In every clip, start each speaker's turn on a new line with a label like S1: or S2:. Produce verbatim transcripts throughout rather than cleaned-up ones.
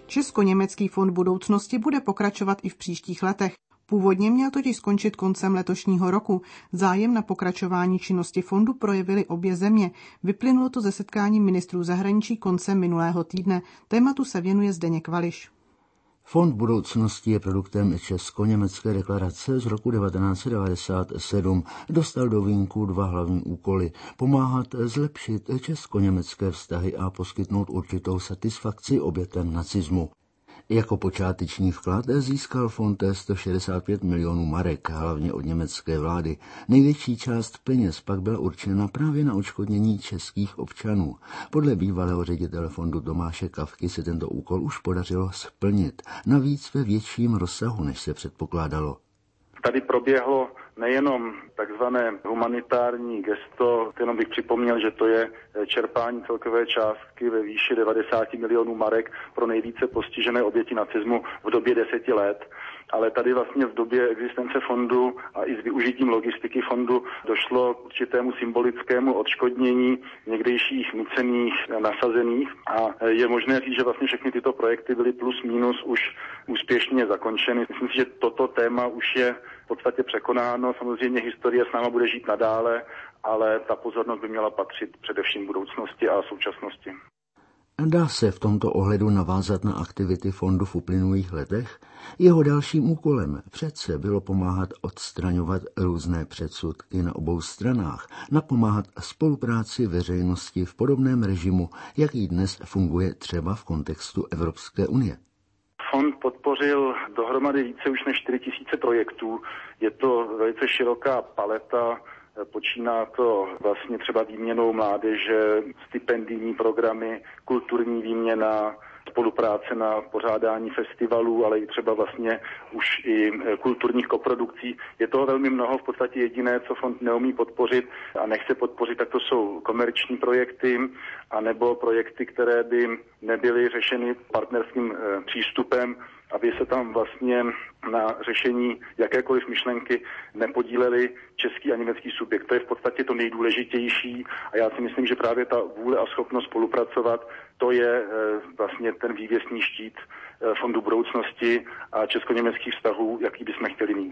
S1: Česko-německý fond budoucnosti bude pokračovat i v příštích letech. Původně měl totiž skončit koncem letošního roku. Zájem na pokračování činnosti fondu projevily obě země. Vyplynulo to ze setkání ministrů zahraničí koncem minulého týdne. Tématu se věnuje Zdeněk Vališ.
S2: Fond budoucnosti je produktem Česko-německé deklarace z roku devatenáct set devadesát sedm. Dostal do vínku dva hlavní úkoly. Pomáhat zlepšit česko-německé vztahy a poskytnout určitou satisfakci obětem nacismu. Jako počáteční vklad získal fond sto šedesát pět milionů marek, hlavně od německé vlády. Největší část peněz pak byla určena právě na odškodnění českých občanů. Podle bývalého ředitele fondu Tomáše Kafky se tento úkol už podařilo splnit, navíc ve větším rozsahu, než se předpokládalo.
S3: Tady proběhlo nejenom takzvané humanitární gesto, jenom bych připomněl, že to je čerpání celkové částky ve výši devadesát milionů marek pro nejvíce postižené oběti nacismu v době deseti let. Ale tady vlastně v době existence fondu a i s využitím logistiky fondu došlo k určitému symbolickému odškodnění někdejších nucených nasazených a je možné říct, že vlastně všechny tyto projekty byly plus minus už úspěšně zakončeny. Myslím si, že toto téma už je v podstatě překonáno. Samozřejmě historie s náma bude žít nadále, ale ta pozornost by měla patřit především budoucnosti a současnosti.
S2: Dá se v tomto ohledu navázat na aktivity fondu v uplynulých letech? Jeho dalším úkolem přece bylo pomáhat odstraňovat různé předsudky na obou stranách, napomáhat spolupráci veřejnosti v podobném režimu, jaký dnes funguje třeba v kontextu Evropské unie.
S3: Fond podpořil dohromady více už než čtyři tisíce projektů. Je to velice široká paleta. Počíná to vlastně třeba výměnou mládeže, stipendijní programy, kulturní výměna, spolupráce na pořádání festivalů, ale i třeba vlastně už i kulturních koprodukcí. Je toho velmi mnoho, v podstatě jediné, co fond neumí podpořit a nechce podpořit, tak to jsou komerční projekty, anebo projekty, které by nebyly řešeny partnerským přístupem, aby se tam vlastně na řešení jakékoliv myšlenky nepodíleli český a německý subjekt. To je v podstatě to nejdůležitější a já si myslím, že právě ta vůle a schopnost spolupracovat, to je vlastně ten vývěsný štít Fondu budoucnosti a česko-německých vztahů, jaký bychom chtěli mít.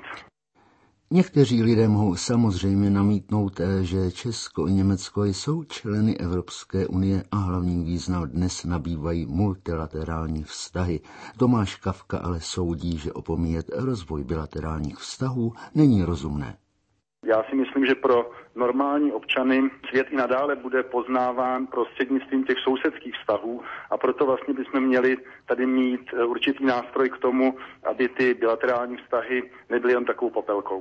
S2: Někteří lidé mohou samozřejmě namítnout, že Česko i Německo jsou členy Evropské unie a hlavní význam dnes nabývají multilaterální vztahy. Tomáš Kafka ale soudí, že opomíjet rozvoj bilaterálních vztahů není rozumné.
S3: Já si myslím, že pro normální občany svět i nadále bude poznáván prostřednictvím těch sousedských vztahů a proto vlastně bychom měli tady mít určitý nástroj k tomu, aby ty bilaterální vztahy nebyly jen takovou popelkou.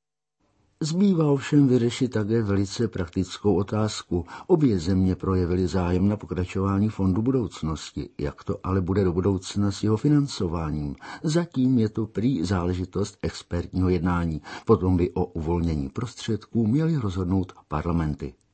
S2: Zbývá ovšem vyřešit také velice praktickou otázku. Obě země projevily zájem na pokračování Fondu budoucnosti. Jak to ale bude do budoucna s jeho financováním? Zatím je to prý záležitost expertního jednání. Potom by o uvolnění prostředků měly rozhodnout parlamenty.